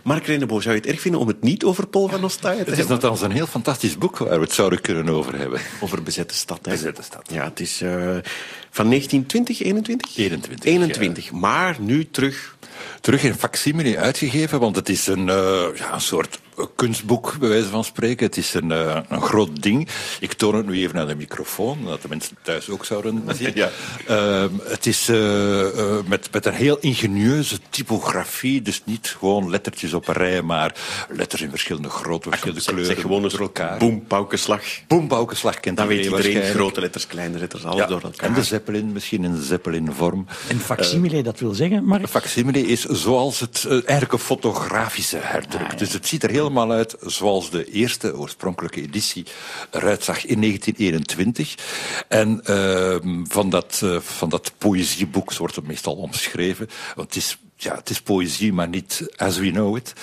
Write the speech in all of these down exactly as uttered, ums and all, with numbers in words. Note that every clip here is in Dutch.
Mark Renneboom, zou je het erg vinden om het niet over Paul van Ostaaij te hebben? Het is nogthans een heel fantastisch boek waar we het zouden kunnen over hebben. Over Bezette Stad. Hè? Bezette Stad. Ja, het is uh, van negentien twintig, eenentwintig? eenentwintig. eenentwintig, Ja. Maar nu terug... Terug in facsimile uitgegeven, want het is een, uh, ja, een soort kunstboek, bij wijze van spreken. Het is een, uh, een groot ding. Ik toon het nu even aan de microfoon, dat de mensen thuis ook zouden zien. Ja. Uh, het is uh, uh, met, met een heel ingenieuze typografie, dus niet gewoon lettertjes op een rij, maar letters in verschillende grootte, verschillende zeg, kleuren. Zeg gewoon door elkaar. Boem, paukenslag. Boem, paukenslag kent Dan weet iedereen iedereen, grote letters, kleine letters, alles ja. door elkaar. En de Zeppelin, misschien in de Zeppelin-vorm. En facsimile, uh, dat wil zeggen, Mark? Facsimile is zoals het uh, eigenlijk een fotografische herdruk. Ah, ja. Dus het ziet er helemaal uit zoals de eerste oorspronkelijke editie eruit zag in negentien eenentwintig. En uh, van, dat, uh, van dat poëzieboek wordt het meestal omschreven. Want het is, ja, het is poëzie, maar niet as we know it.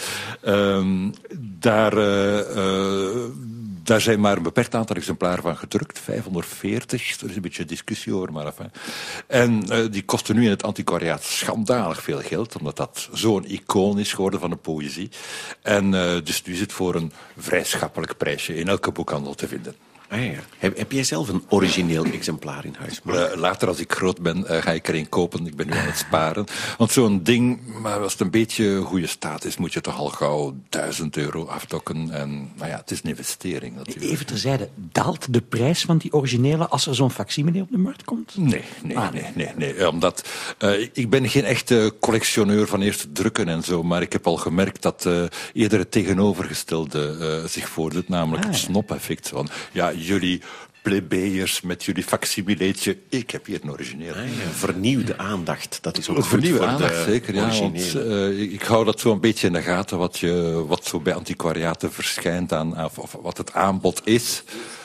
Um, daar... Uh, uh, Daar zijn maar een beperkt aantal exemplaren van gedrukt, vijfhonderdveertig. Er is een beetje discussie over, maar enfin. En uh, die kosten nu in het antiquariaat schandalig veel geld, omdat dat zo'n icoon is geworden van de poëzie. En uh, dus nu is het voor een vrij schappelijk prijsje in elke boekhandel te vinden. Ah, ja. heb, heb jij zelf een origineel exemplaar in huis? Uh, later, als ik groot ben, uh, ga ik er een kopen. Ik ben nu aan het sparen. Want zo'n ding, maar als het een beetje goede staat is, moet je toch al gauw duizend euro afdokken. En nou ja, het is een investering natuurlijk. Even terzijde, daalt de prijs van die originele als er zo'n facsimile op de markt komt? Nee, nee, ah, nee, nee, nee. Omdat uh, ik ben geen echte collectioneur van eerste drukken en zo, maar ik heb al gemerkt dat uh, eerder het tegenovergestelde uh, zich voordoet, namelijk ah, het snop-effect van ja, jullie plebeiers met jullie facsimileetje. Ik heb hier een origineel. Ah, ja, vernieuwde aandacht, dat is ook goed vernieuwde voor aandacht, de zeker. Ja, want, uh, ik hou dat zo een beetje in de gaten, wat, je, wat zo bij antiquariaten verschijnt aan, of, of wat het aanbod is.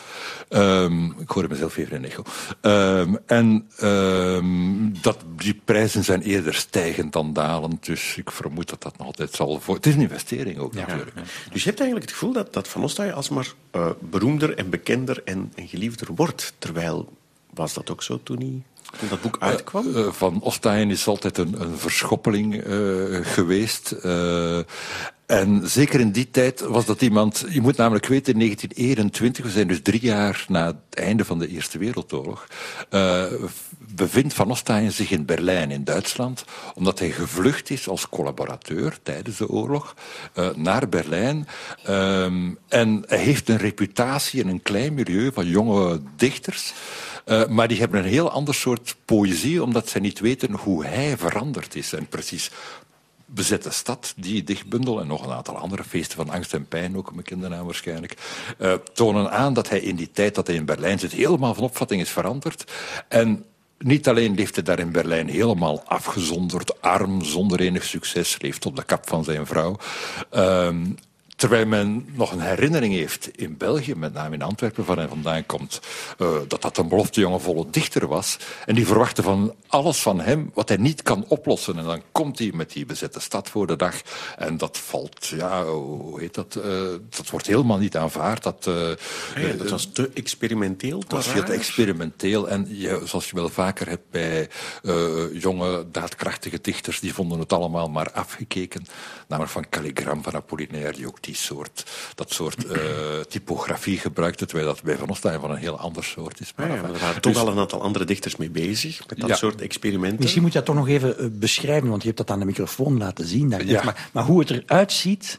Um, ik hoorde mezelf even in echo. Um, en um, dat, die prijzen zijn eerder stijgend dan dalend, dus ik vermoed dat dat nog altijd zal... Voor... Het is een investering ook, ja, natuurlijk. Ja. Dus je hebt eigenlijk het gevoel dat, dat Van Ostaaij alsmaar uh, beroemder en bekender en, en geliefder wordt. Terwijl, was dat ook zo toen hij... Toen dat boek uitkwam? Uh, uh, Van Ostaaij is altijd een, een verschoppeling uh, geweest. Uh, en zeker in die tijd was dat iemand... Je moet namelijk weten, in negentien eenentwintig, we zijn dus drie jaar na het einde van de Eerste Wereldoorlog, uh, bevindt Van Ostaaij zich in Berlijn, in Duitsland, omdat hij gevlucht is als collaborateur tijdens de oorlog uh, naar Berlijn. Um, en hij heeft een reputatie in een klein milieu van jonge dichters. Uh, maar die hebben een heel ander soort poëzie, omdat zij niet weten hoe hij veranderd is. En precies Bezette Stad, die dichtbundel en nog een aantal andere feesten van angst en pijn, ook een bekende naam waarschijnlijk, uh, tonen aan dat hij in die tijd dat hij in Berlijn zit helemaal van opvatting is veranderd. En niet alleen leeft hij daar in Berlijn helemaal afgezonderd, arm, zonder enig succes, leeft op de kap van zijn vrouw. Um, Terwijl men nog een herinnering heeft in België, met name in Antwerpen, waar hij vandaan komt, uh, dat dat een belofte jongevolle dichter was. En die verwachten van alles van hem wat hij niet kan oplossen. En dan komt hij met die Bezette Stad voor de dag. En dat valt, ja, hoe heet dat? Uh, dat wordt helemaal niet aanvaard. Dat, uh, ja, dat was te experimenteel. Dat was veel te experimenteel. En je, zoals je wel vaker hebt bij uh, jonge, daadkrachtige dichters, die vonden het allemaal maar afgekeken. Namelijk van Calligram, van Apollinaire, die ook die soort, dat soort uh, typografie gebruikte, terwijl dat bij Van Ostaaij van een heel ander soort is. Maar, ja, maar er waren dus toch al een aantal andere dichters mee bezig, met dat ja. soort experimenten. Misschien moet je dat toch nog even uh, beschrijven, want je hebt dat aan de microfoon laten zien. Daar ja. maar, maar hoe het eruit ziet...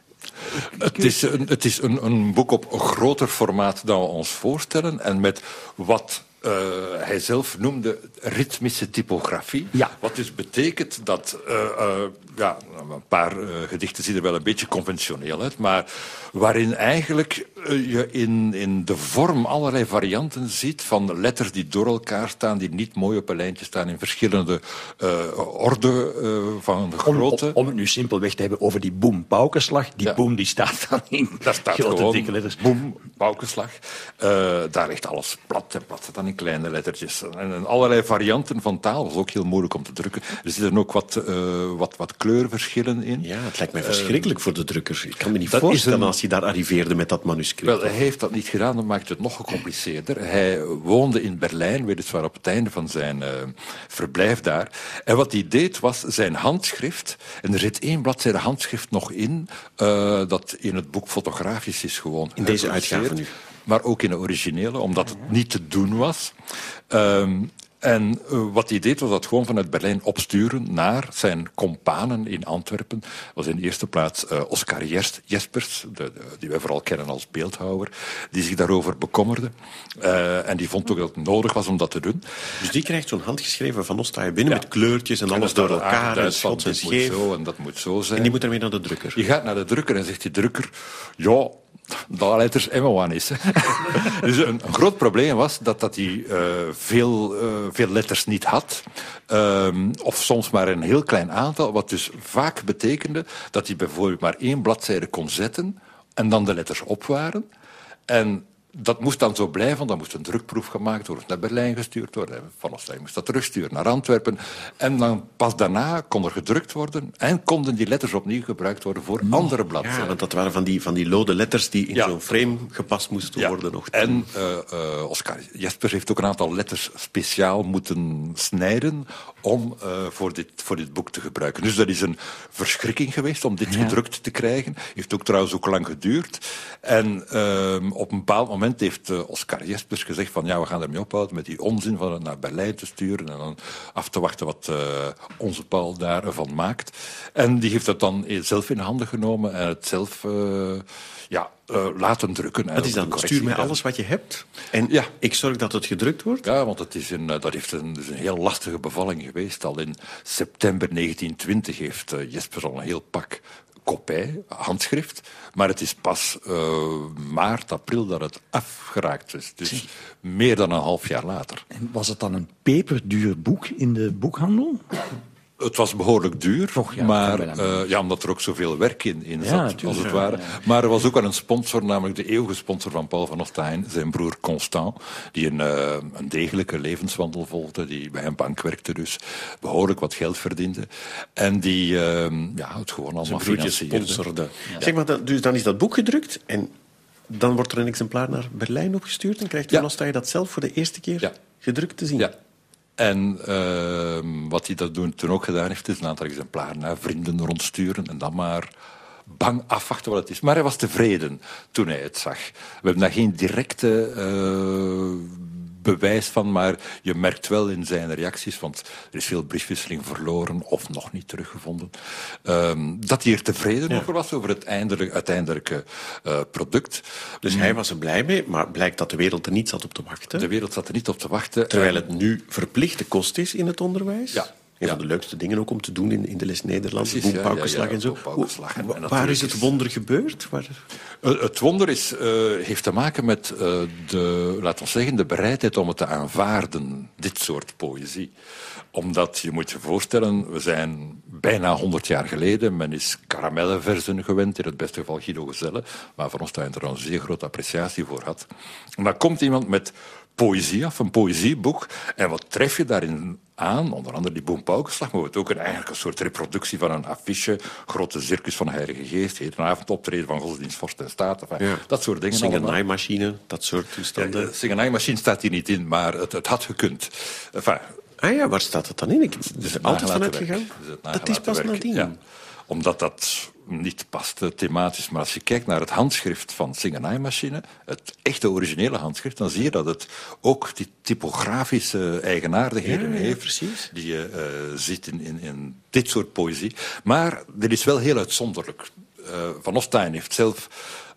Het is, een, het is een, een boek op een groter formaat dan we ons voorstellen en met wat... Uh, hij zelf noemde ritmische typografie. Ja. Wat dus betekent dat... Uh, uh, ja, een paar uh, gedichten zien er wel een beetje conventioneel uit, maar waarin eigenlijk uh, je in, in de vorm allerlei varianten ziet van letters die door elkaar staan, die niet mooi op een lijntje staan, in verschillende uh, orde uh, van grootte. Om, om, om het nu simpelweg te hebben over die boem-paukenslag. Die ja. boem die staat dan in daar staat grote gewoon dikke letters. Boem-paukenslag. Uh, daar ligt alles plat en plat staat dan in kleine lettertjes. En, en allerlei varianten van taal was ook heel moeilijk om te drukken. Er zitten ook wat, uh, wat, wat kleurverschillen in. Ja, het lijkt mij verschrikkelijk uh, voor de drukker. Ik kan me niet voorstellen een... als hij daar arriveerde met dat manuscript. manuscript. Wel, hij heeft dat niet gedaan, dat maakt het nog gecompliceerder. Hij woonde in Berlijn, weliswaar op het einde van zijn uh, verblijf daar. En wat hij deed, was zijn handschrift, en er zit één bladzijde handschrift nog in, uh, dat in het boek fotografisch is gewoon in deze uitgave nu. Maar ook in de originele, omdat het niet te doen was. Um, En uh, wat hij deed, was dat gewoon vanuit Berlijn opsturen naar zijn companen in Antwerpen. Dat was in de eerste plaats uh, Oscar Jespers, de, de, die wij vooral kennen als beeldhouwer, die zich daarover bekommerde. Uh, en die vond ook dat het nodig was om dat te doen. Dus die krijgt zo'n handgeschreven Van Nostaaij binnen, ja, met kleurtjes en, en alles door elkaar, en schots en scheef. Zo, en dat moet zo zijn. En die moet dan weer naar de drukker. Die gaat naar de drukker en zegt die drukker, ja, dat letters M O is. Dus een, een groot probleem was dat, dat hij uh, veel, uh, veel letters niet had. Um, of soms maar een heel klein aantal. Wat dus vaak betekende dat hij bijvoorbeeld maar één bladzijde kon zetten en dan de letters op waren. En dat moest dan zo blijven, dan moest een drukproef gemaakt worden, naar Berlijn gestuurd worden. Van Nostaaij moest dat terugsturen naar Antwerpen. En dan pas daarna kon er gedrukt worden en konden die letters opnieuw gebruikt worden voor mm. andere bladzijden. Ja, want dat waren van die, van die lode letters die in ja. zo'n frame gepast moesten ja. worden. Nog. En uh, uh, Oscar Jespers heeft ook een aantal letters speciaal moeten snijden om uh, voor, dit, voor dit boek te gebruiken. Dus dat is een verschrikking geweest om dit ja. gedrukt te krijgen. Heeft ook trouwens ook lang geduurd. En uh, op een bepaald moment heeft uh, Oscar Jespers gezegd van ja, we gaan ermee ophouden met die onzin van het naar Berlijn te sturen en dan af te wachten wat uh, onze Paul daarvan maakt. En die heeft het dan zelf in handen genomen en het zelf uh, ja, uh, laten drukken. Dat is dan, stuur mij alles wat je hebt en ja. ik zorg dat het gedrukt wordt? Ja, want het is een, dat heeft een, dus een heel lastige bevalling geweest. Al in september negentien twintig heeft uh, Jespers al een heel pak kopij, handschrift, maar het is pas uh, maart, april dat het afgeraakt is. Dus Zie. meer dan een half jaar later. En was het dan een peperduur boek in de boekhandel? Het was behoorlijk duur, Toch, ja, maar, uh, ja, omdat er ook zoveel werk in, in ja, zat, natuurlijk, als het ja, ware. Ja, ja. Maar er was ook wel een sponsor, namelijk de eeuwige sponsor van Paul van Nostaaij, zijn broer Constant, die een, uh, een degelijke levenswandel volgde, die bij een bank werkte, dus behoorlijk wat geld verdiende. En die uh, ja, het gewoon allemaal financierde. Sponsorde. Ja. Zeg maar, dus dan is dat boek gedrukt en dan wordt er een exemplaar naar Berlijn opgestuurd en krijgt Van ja. Nostaaij dat zelf voor de eerste keer ja. gedrukt te zien. Ja. En uh, wat hij dat toen ook gedaan heeft, is een aantal exemplaren naar vrienden rondsturen en dan maar bang afwachten wat het is. Maar hij was tevreden toen hij het zag. We hebben daar geen directe uh, bewijs van, maar je merkt wel in zijn reacties, want er is veel briefwisseling verloren of nog niet teruggevonden, um, dat hij er tevreden ja. over was, over het eindelijk, uiteindelijke uh, product. Dus mm. hij was er blij mee, maar blijkt dat de wereld er niet zat op te wachten. De wereld zat er niet op te wachten. Terwijl het nu verplichte kost is in het onderwijs. Ja. Een ja. van de leukste dingen ook om te doen in, in de les Nederlands, Precies, boekbouwgeslag ja, ja, ja, en zo. boekbouwgeslag en, en waar is het wonder gebeurd? Waar... Uh, het wonder is, uh, heeft te maken met uh, de, laten we zeggen, de bereidheid om het te aanvaarden, dit soort poëzie. Omdat, je moet je voorstellen, we zijn bijna honderd jaar geleden, men is karamellenverzen gewend, in het beste geval Guido Gezelle, maar Van Nostaaij er een zeer grote appreciatie voor had. En dan komt iemand met poëzie af, een poëzieboek, en wat tref je daarin aan? Onder andere die Boom Paukenslag, maar het ook een, eigenlijk een soort reproductie van een affiche, grote circus van Heilige Geest, hedenavond optreden van godsdienst, vorst en staat, enfin, ja. dat soort dingen. Singenaaimachine, dat soort toestanden. Ja, Singenaaimachine staat hier niet in, maar het, het had gekund. Enfin, ah ja, waar staat het dan in? Ik ben er altijd van uitgegaan. Dat is pas nadien. Ja, omdat dat niet past thematisch. Maar als je kijkt naar het handschrift van Singenaaimachine, het echte originele handschrift, dan zie je dat het ook die typografische eigenaardigheden ja, ja, heeft, precies. die je uh, ziet in, in, in dit soort poëzie. Maar dit is wel heel uitzonderlijk. Uh, Van Nostaaij heeft zelf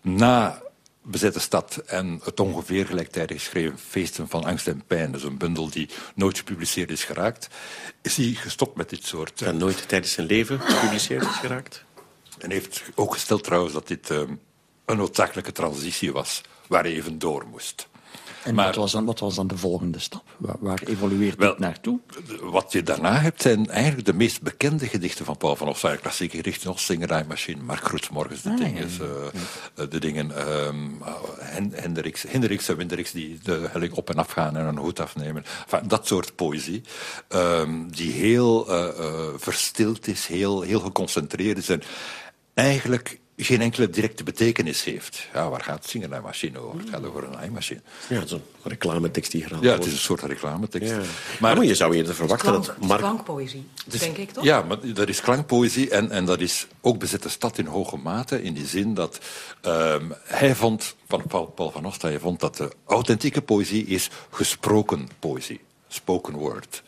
na Bezette stad en het ongeveer gelijktijdig geschreven Feesten van Angst en Pijn, dus een bundel die nooit gepubliceerd is geraakt, is hij gestopt met dit soort... En nooit tijdens zijn leven gepubliceerd is geraakt. En heeft ook gesteld trouwens dat dit uh, een noodzakelijke transitie was, waar hij even door moest. En maar, wat, was dan, wat was dan de volgende stap? Waar, waar evolueert wel, dit naartoe? Wat je daarna hebt, zijn eigenlijk de meest bekende gedichten van Paul van Nostaaij. Klassieke gedichten als Singenaaimachine, Mark Groetsmorgens, de ah, dingen, ja, ja. Uh, de dingen um, Hendricks, Hendricks en Windricks die de helling op en af gaan en een hoed afnemen. Enfin, dat soort poëzie, um, die heel uh, uh, verstild is, heel, heel geconcentreerd is en eigenlijk geen enkele directe betekenis heeft. Ja, waar gaat zingermachine over? Het gaat over een naaimachine. Ja, zo'n reclametekst die herhaald Ja, wordt. het is een soort reclametekst. Ja. Maar, Maar, maar je zou eerder verwachten Klank, dat het is Mark... klankpoëzie, dus, denk ik toch? Ja, maar dat is klankpoëzie en, en dat is ook bezette stad in hoge mate, in die zin dat um, hij vond, van Paul, Paul van Ostaaij vond dat de authentieke poëzie is gesproken poëzie, spoken word.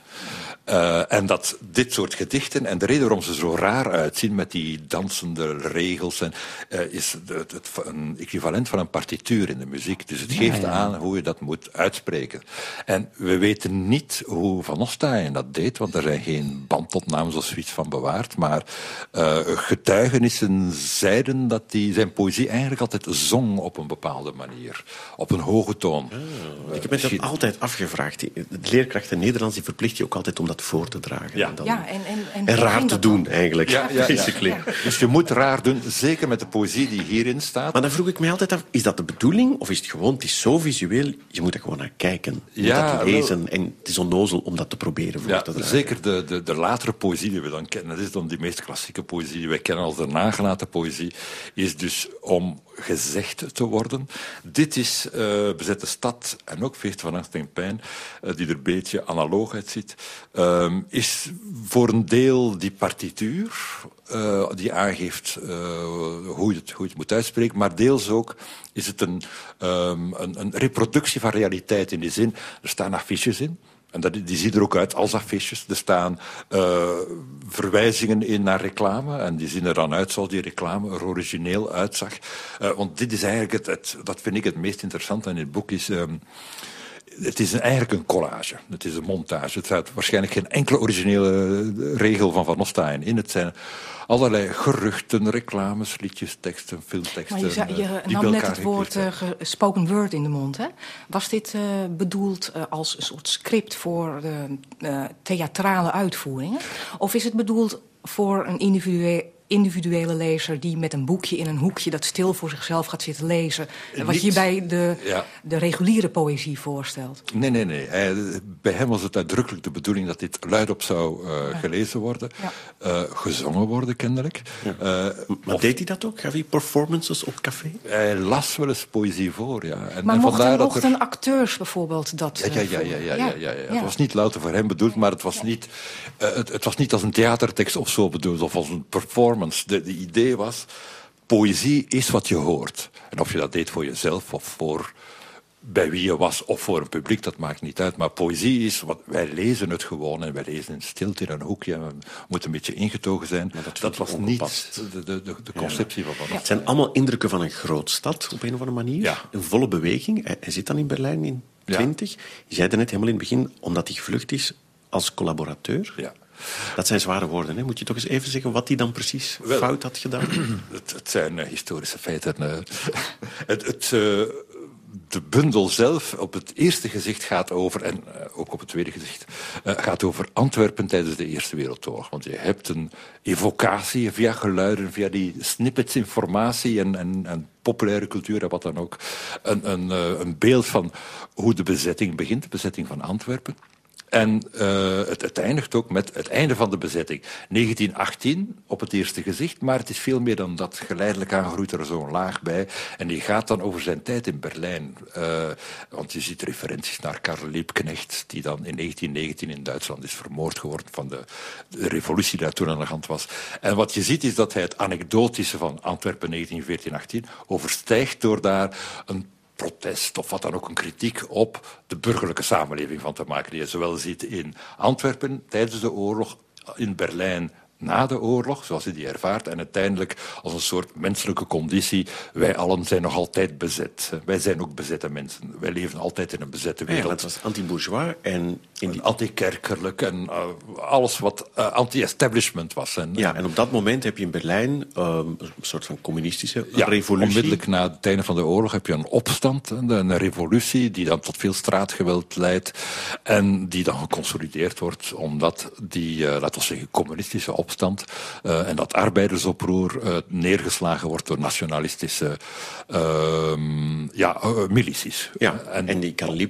Uh, en dat dit soort gedichten, en de reden waarom ze zo raar uitzien met die dansende regels, en, uh, is het, het, een equivalent van een partituur in de muziek. Dus het geeft ja, ja. aan hoe je dat moet uitspreken. En we weten niet hoe Van Ostaaij dat deed, want er zijn geen bandopnames of zoiets van bewaard. Maar uh, getuigenissen zeiden dat hij zijn poëzie eigenlijk altijd zong op een bepaalde manier. Op een hoge toon. Ah, ik heb me dat altijd afgevraagd. De leerkrachten Nederlands die verplicht je ook altijd om dat voor te dragen. Ja. En, dan... ja, en, en, en, en raar te doen, dan? Eigenlijk. Ja, ja, ja. Ja. Dus je moet raar doen, zeker met de poëzie die hierin staat. Maar dan vroeg ik mij altijd af, is dat de bedoeling? Of is het gewoon, het is zo visueel, je moet er gewoon naar kijken. Je ja, moet dat lezen wel... en het is onnozel om dat te proberen voor ja, te dragen. Zeker de, de, de latere poëzie die we dan kennen, dat is dan die meest klassieke poëzie die wij kennen als de nagelaten poëzie, is dus om gezegd te worden. Dit is uh, Bezette Stad en ook Feest van Angst en Pijn, uh, die er een beetje analoog uitziet, uh, is voor een deel die partituur uh, die aangeeft uh, hoe, je het, hoe je het moet uitspreken, maar deels ook is het een, um, een, een reproductie van realiteit in die zin. Er staan affiches in. En dat, die zien er ook uit als affiches. Er staan uh, verwijzingen in naar reclame. En die zien er dan uit zoals die reclame er origineel uitzag. Uh, want dit is eigenlijk, het, het, dat vind ik het meest interessante in het boek, is... Um, het is eigenlijk een collage. Het is een montage. Het staat waarschijnlijk geen enkele originele regel van Van Ostaaij in. Het zijn allerlei geruchten, reclames, liedjes, teksten, filmteksten. Maar je, zei, je nam net het woord uh, spoken word in de mond. Hè? Was dit uh, bedoeld uh, als een soort script voor de uh, theatrale uitvoeringen? Of is het bedoeld voor een individuele... individuele lezer die met een boekje in een hoekje dat stil voor zichzelf gaat zitten lezen, wat Niet, je bij de, ja. de reguliere poëzie voorstelt? Nee, nee, nee. Hij, bij hem was het uitdrukkelijk de bedoeling dat dit luidop zou uh, ja. gelezen worden, ja. uh, gezongen worden kennelijk. Ja. Uh, maar of, deed hij dat ook? Gaf hij performances op café? Hij las wel eens poëzie voor, ja. En, maar en mochten, mochten er... acteurs bijvoorbeeld dat ja, ja, ja, ja, ja, ja, ja, ja, ja. Het was niet louter voor hem bedoeld, maar het was, ja. niet, uh, het, het was niet als een theatertekst of zo bedoeld, of als een performance. De, de idee was, poëzie is wat je hoort. En of je dat deed voor jezelf of voor bij wie je was of voor een publiek, dat maakt niet uit. Maar poëzie is, wat, wij lezen het gewoon en wij lezen in stilte in een hoekje. We moeten een beetje ingetogen zijn. Dat, dat was niet de, de, de, de conceptie ja. van Van Ostaaij. Het zijn allemaal indrukken van een grootstad, op een of andere manier. Ja. Een volle beweging. Hij, hij zit dan in Berlijn in twintig. Ja. Je zei het net helemaal in het begin, omdat hij gevlucht is als collaborateur. Ja. Dat zijn zware woorden. Hè? Moet je toch eens even zeggen wat hij dan precies Wel, fout had gedaan? Het, het zijn uh, historische feiten. Uh, het, het, uh, de bundel zelf op het eerste gezicht gaat over, en uh, ook op het tweede gezicht, uh, gaat over Antwerpen tijdens de Eerste Wereldoorlog. Want je hebt een evocatie via geluiden, via die snippets informatie en, en, en populaire cultuur en wat dan ook. Een, een, uh, een beeld van hoe de bezetting begint, de bezetting van Antwerpen. En uh, het, het eindigt ook met het einde van de bezetting. negentien achttien op het eerste gezicht, maar het is veel meer dan dat. Geleidelijk aan groeit er zo'n laag bij. En die gaat dan over zijn tijd in Berlijn. Uh, want je ziet referenties naar Karl Liebknecht, die dan in negentien negentien in Duitsland is vermoord geworden van de, de revolutie die daar toen aan de hand was. En wat je ziet is dat hij het anekdotische van Antwerpen negentien veertien achttien overstijgt door daar een protest of wat dan ook een kritiek op de burgerlijke samenleving van te maken, die je zowel ziet in Antwerpen tijdens de oorlog, in Berlijn na de oorlog, zoals hij die ervaart, en uiteindelijk als een soort menselijke conditie. Wij allen zijn nog altijd bezet. Wij zijn ook bezette mensen. Wij leven altijd in een bezette wereld. Ja, dat was anti-bourgeois en in die... anti-kerkerlijk en uh, alles wat uh, anti-establishment was. En, ja, en op dat moment heb je in Berlijn uh, een soort van communistische ja, revolutie. Onmiddellijk na het einde van de oorlog heb je een opstand, een, een revolutie die dan tot veel straatgeweld leidt en die dan geconsolideerd wordt omdat die, uh, laten we zeggen, communistische opstand Stand, uh, en dat arbeidersoproer uh, neergeslagen wordt door nationalistische uh, ja, uh, milities. Ja, en, en die Karl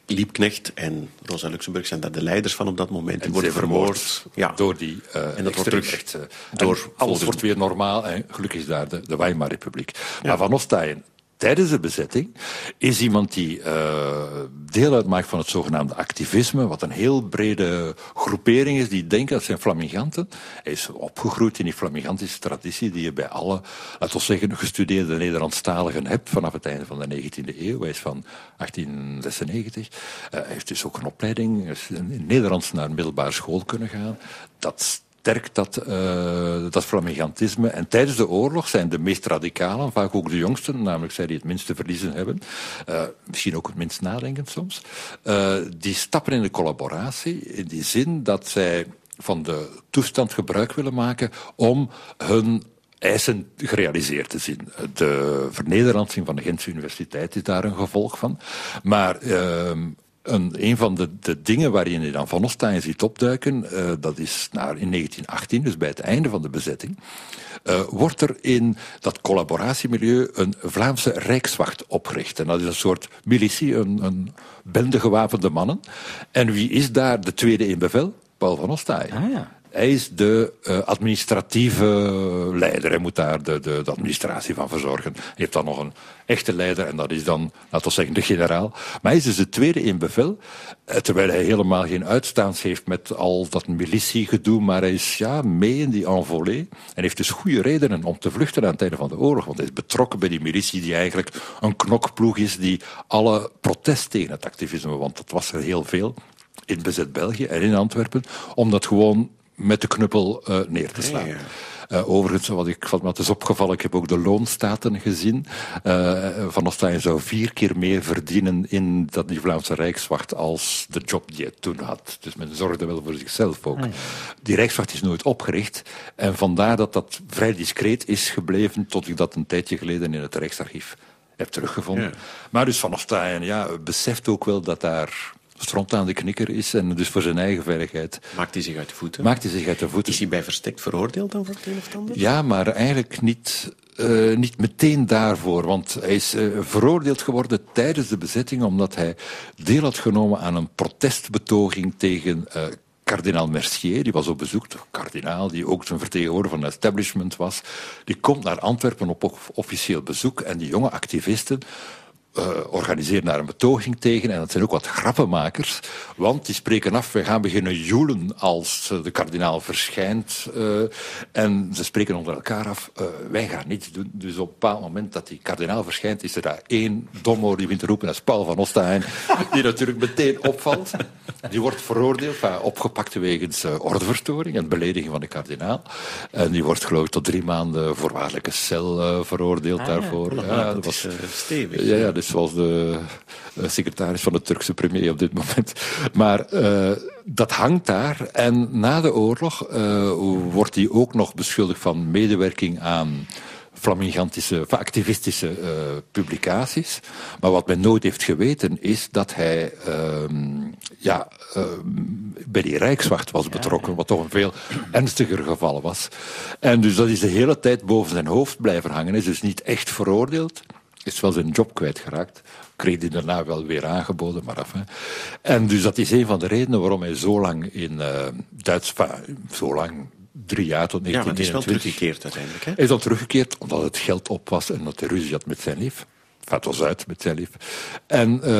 Liebknecht en Rosa Luxemburg zijn daar de leiders van op dat moment. Die worden vermoord, vermoord. Ja. Door die uh, en dat wordt terug rechtse. door alles wordt weer normaal en gelukkig is daar de, de Weimar-republiek. Ja. Maar Van Ostaaien, tijdens de bezetting, is iemand die uh, deel uitmaakt van het zogenaamde activisme, wat een heel brede groepering is, die denken dat zijn flaminganten. Hij is opgegroeid in die flamingantische traditie die je bij alle, laten we zeggen, gestudeerde Nederlandstaligen hebt vanaf het einde van de negentiende eeuw. Hij is van achttien zesennegentig. Uh, hij heeft dus ook een opleiding is in het Nederlands naar een middelbare school kunnen gaan. Dat sterkt dat, uh, dat flamingantisme. En tijdens de oorlog zijn de meest radicalen, vaak ook de jongsten, namelijk zij die het minste verliezen hebben, uh, misschien ook het minst nadenken soms, uh, die stappen in de collaboratie in die zin dat zij van de toestand gebruik willen maken om hun eisen gerealiseerd te zien. De vernederlandsing van de Gentse Universiteit is daar een gevolg van. Maar uh, Een, een van de, de dingen waarin je dan Van Ostaaien ziet opduiken, uh, dat is naar, in negentien achttien, dus bij het einde van de bezetting, uh, wordt er in dat collaboratiemilieu een Vlaamse Rijkswacht opgericht. En dat is een soort militie, een, een bende gewapende mannen. En wie is daar de tweede in bevel? Paul Van Ostaaien. Ah, ja. Hij is de uh, administratieve leider. Hij moet daar de, de, de administratie van verzorgen. Hij heeft dan nog een echte leider en dat is dan, laten we zeggen, de generaal. Maar hij is dus de tweede in bevel, uh, terwijl hij helemaal geen uitstaans heeft met al dat militiegedoe, maar hij is ja, mee in die envolée en heeft dus goede redenen om te vluchten aan het einde van de oorlog, want hij is betrokken bij die militie die eigenlijk een knokploeg is die alle protest tegen het activisme, want dat was er heel veel in bezet België en in Antwerpen, om dat gewoon met de knuppel uh, neer te slaan. Ja, ja. Uh, overigens, wat, ik, wat me is opgevallen, ik heb ook de loonstaten gezien. Uh, Van Ostaaien zou vier keer meer verdienen in dat, die Vlaamse Rijkswacht als de job die hij toen had. Dus men zorgde wel voor zichzelf ook. Ah, ja. Die Rijkswacht is nooit opgericht en vandaar dat dat vrij discreet is gebleven tot ik dat een tijdje geleden in het Rijksarchief heb teruggevonden. Ja. Maar dus Van Ostaaien ja, beseft ook wel dat daar stront aan de knikker is en dus voor zijn eigen veiligheid. Maakt hij zich uit de voeten? Maakt hij zich uit de voeten. Is hij bij verstek veroordeeld dan voor het een of het ander? Ja, maar eigenlijk niet, uh, niet meteen daarvoor. Want hij is uh, veroordeeld geworden tijdens de bezetting omdat hij deel had genomen aan een protestbetoging tegen uh, kardinaal Mercier, die was op bezoek, de kardinaal, die ook zijn vertegenwoordiger van het establishment was. Die komt naar Antwerpen op officieel bezoek en die jonge activisten Uh, organiseren daar een betoging tegen. En dat zijn ook wat grappenmakers. Want die spreken af, we gaan beginnen joelen als uh, de kardinaal verschijnt. Uh, en ze spreken onder elkaar af, uh, wij gaan niets doen. Dus op een bepaald moment dat die kardinaal verschijnt, is er daar één domhoor die begint te roepen. Dat is Paul Van Ostaaien, die natuurlijk meteen opvalt. Die wordt veroordeeld, enfin, opgepakt wegens uh, ordeverstoring en belediging van de kardinaal. En die wordt geloof ik tot drie maanden voorwaardelijke cel uh, veroordeeld ah, daarvoor. Ja, ja, dat was uh, stevig. Ja, ja, dus zoals de uh, secretaris van de Turkse premier op dit moment. Maar uh, dat hangt daar. En na de oorlog uh, wordt hij ook nog beschuldigd van medewerking aan flamingantische, activistische uh, publicaties. Maar wat men nooit heeft geweten is dat hij uh, ja, uh, bij die Rijkswacht was betrokken, wat toch een veel ernstiger geval was. En dus dat is de hele tijd boven zijn hoofd blijven hangen. Hij is dus niet echt veroordeeld. Is wel zijn job kwijtgeraakt. Kreeg hij daarna wel weer aangeboden, maar af. Hè. En dus dat is een van de redenen waarom hij zo lang in uh, Duits... Zo lang, drie jaar tot negentien eenentwintig... Ja, maar het is wel teruggekeerd uiteindelijk, hè? Hij is al teruggekeerd omdat het geld op was en dat hij ruzie had met zijn lief. Enfin, het was uit met zijn lief. En uh,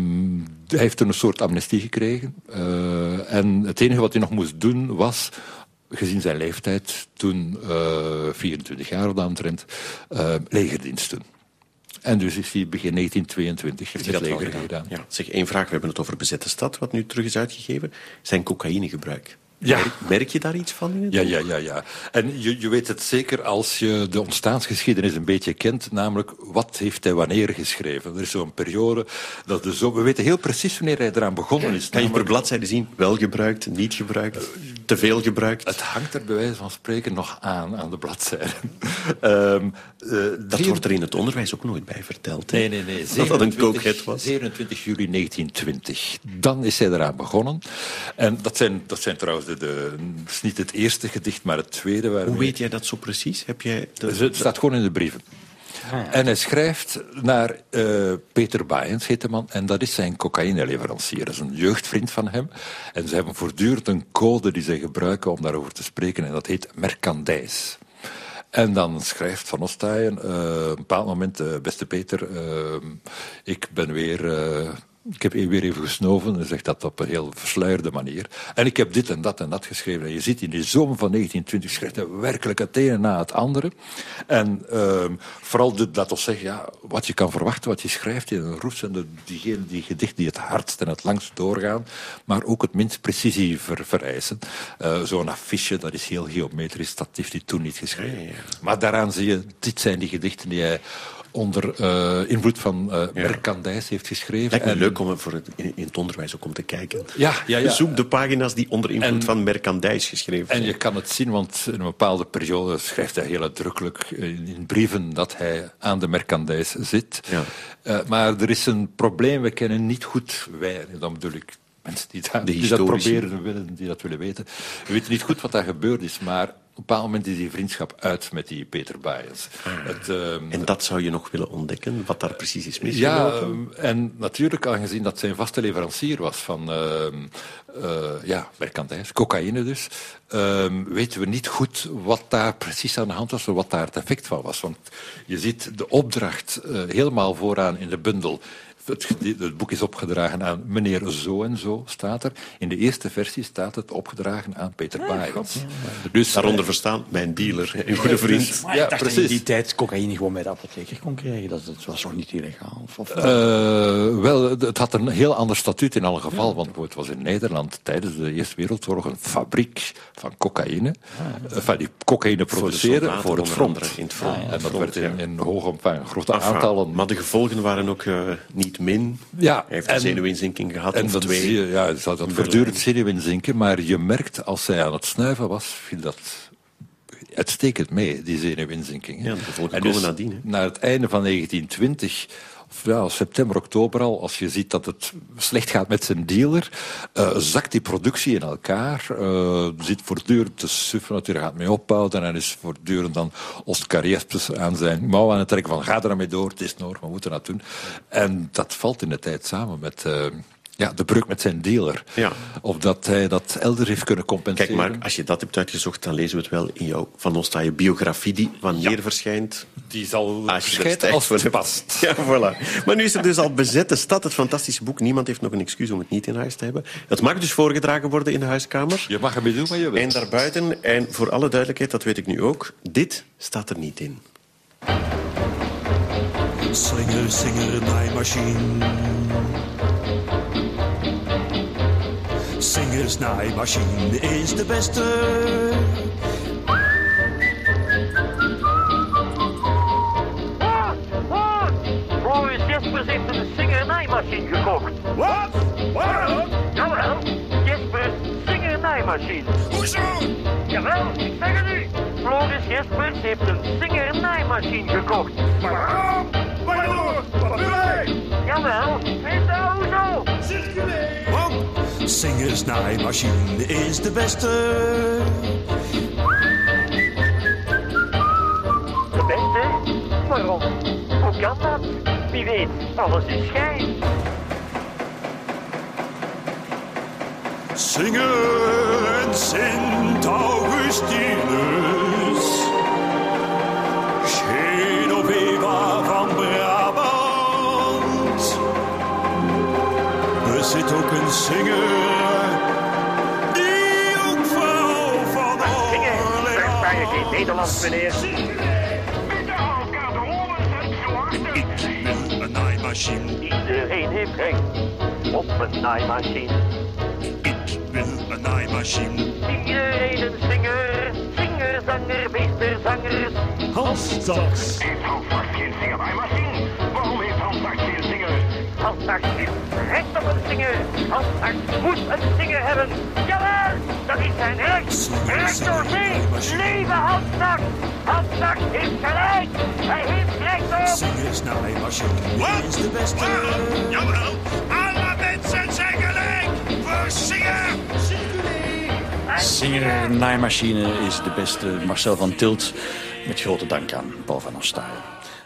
hij heeft toen een soort amnestie gekregen. Uh, en het enige wat hij nog moest doen was, gezien zijn leeftijd, toen uh, vierentwintig jaar of daaromtrent, uh, legerdienst doen. En dus is hij begin negentien tweeëntwintig heeft hij het leger gedaan. gedaan. Ja, zeg één vraag, we hebben het over Bezette Stad, wat nu terug is uitgegeven. Zijn cocaïnegebruik. Ja. Merk, merk je daar iets van in het ja, ja, ja, ja. En je, je weet het zeker als je de ontstaansgeschiedenis een beetje kent, namelijk wat heeft hij wanneer geschreven. Er is zo'n periode dat de zo... We weten heel precies wanneer hij eraan begonnen is. Kan je per bladzijde zien, wel gebruikt, niet gebruikt, te veel gebruikt? Het hangt er bij wijze van spreken nog aan, aan de bladzijden. um, uh, dat wordt er in het onderwijs ook nooit bij verteld. Hè? Nee, nee, nee. Dat dat een cokehead was. zevenentwintig juli negentien twintig. Dan is hij eraan begonnen. En dat zijn, dat zijn trouwens De, de, het is niet het eerste gedicht, maar het tweede. Hoe weet jij dat zo precies? Heb jij de, het staat gewoon in de brieven. ja. En hij schrijft naar uh, Peter Baaiens, heet de man, en dat is zijn cocaïneleverancier. Dat is een jeugdvriend van hem. En ze hebben voortdurend een code die ze gebruiken om daarover te spreken, en dat heet merkandijs. En dan schrijft Van Ostaaien, uh, op een bepaald moment, uh, beste Peter, uh, ik ben weer... Uh, Ik heb weer even gesnoven en zegt dat op een heel versluierde manier. En ik heb dit en dat en dat geschreven. En je ziet in de zomer van negentien twintig schrijft hij werkelijk het ene na het andere. En uh, vooral de, dat wil zeggen, ja, wat je kan verwachten, wat je schrijft in een roef, zijn de, diegenen die gedichten die het hardst en het langst doorgaan, maar ook het minst precisie ver, vereisen. Uh, Zo'n affiche, dat is heel geometrisch, dat heeft hij toen niet geschreven. Ja, ja. Maar daaraan zie je, dit zijn die gedichten die hij onder uh, invloed van uh, ja. merkandijs heeft geschreven. Lijkt me en... leuk om voor het, in, in het onderwijs ook om te kijken. Ja, ja, ja. Zoek de pagina's die onder invloed en, van merkandijs geschreven zijn. En je kan het zien, want in een bepaalde periode schrijft hij heel uitdrukkelijk in, in brieven dat hij aan de merkandijs zit. Ja. Uh, maar er is een probleem, we kennen niet goed, wij, dan bedoel ik mensen die dat, die dat proberen willen, die dat willen weten. We weten niet goed wat daar gebeurd is, maar op een bepaald moment is die vriendschap uit met die Peter Baaiens. Ah, het, uh, en dat zou je nog willen ontdekken, wat daar precies is misgelopen? Ja, en natuurlijk, aangezien dat zijn vaste leverancier was van uh, uh, ja, merkandijs, cocaïne dus, uh, weten we niet goed wat daar precies aan de hand was, of wat daar het effect van was. Want je ziet de opdracht uh, helemaal vooraan in de bundel. Het, het boek is opgedragen aan meneer zo en zo, staat er. In de eerste versie staat het opgedragen aan Peter Baaiens. Ja, dus daaronder verstaan, mijn dealer, een goede vriend. Dus, maar ja, ik dacht precies. Dat je in die tijd cocaïne gewoon bij de apotheker kon krijgen. Dat, dat was toch niet illegaal? Of, of... Uh, wel, het had een heel ander statuut in alle geval. Ja. Want het was in Nederland tijdens de Eerste Wereldoorlog een fabriek van cocaïne. Ja, ja. Van die cocaïne produceren voor, voor het front. In het front. Ja, ja, en dat werd in, in hoge omvang, grote enfin, aantallen. Maar de gevolgen waren ook uh, niet min. Ja, hij heeft een zenuwinzinking gehad. En of dat twee. Zie je, ja, het had voortdurend zenuwinzinken, maar je merkt als hij aan het snuiven was, viel dat uitstekend mee, die zenuwinzinking. Ja, de gevolgen en komen dus, nadien. Hè. Na het einde van negentien twintig, of ja, september, oktober al, als je ziet dat het slecht gaat met zijn dealer, uh, zakt die productie in elkaar. Uh, zit voortdurend te suffen, natuurlijk gaat mee ophouden en is voortdurend dan Oscar Jespers aan zijn mouw aan het trekken van ga er mee door, het is noord, we moeten dat doen. En dat valt in de tijd samen met... Uh, Ja, de breuk met zijn dealer. Ja. Of dat hij dat elders heeft kunnen compenseren. Kijk, maar als je dat hebt uitgezocht, dan lezen we het wel in jouw Van Ostaaien biografie, die wanneer ja. verschijnt. Die zal verschijnen als het past. Ja, voilà. Maar nu is er dus al bezette stad, het fantastische boek. Niemand heeft nog een excuus om het niet in huis te hebben. Het mag dus voorgedragen worden in de huiskamer. Je mag ermee doen wat je wilt. En daarbuiten, en voor alle duidelijkheid, dat weet ik nu ook, dit staat er niet in. Slinger, singer, naaimachine. Singers naaimachine is de beste. Wat? Wat? Floris Jespers heeft een Singer naaimachine gekocht. Wat? Waarom? Jawel, Jespers Singer naaimachine. Hoezo? Jawel, ik zeg het u. Floris Jespers heeft een Singer naaimachine gekocht. Waarom? Waardoor? Wat wil hij? Jawel, weet je hoezo? Circuleer! Singers naaimachine is de beste. De beste? Waarom? Hoe kan dat? Wie weet, alles is schijn. Singen en Sint Augustinus, Genoveva van Brabant. Er zit ook een zinger. Nederlands, meneer. Ik wil een naaimachine. Iedereen heeft recht op een naaimachine. Ik wil een naaimachine. Iedereen een zinger, zinger, zanger, beesterzangers. Hans Sachs. Heeft Hans Sachs geen zinger-naaimachine? Waarom heeft Hans Sachs geen zinger? Hans Sachs heeft recht op een zinger. Hans Sachs moet een zinger hebben. Jawel, dat is zijn recht. Recht door zee. Leven Hans Sachs. Hans Sachs heeft gelijk. Hij heeft recht op... Singers naaimachine is de beste. Waarom? Jawel, alle mensen zijn gelijk. Voor zingen. Singer naaimachine is de beste. Marcel van Tilt, met grote dank aan Paul van Ostaaien.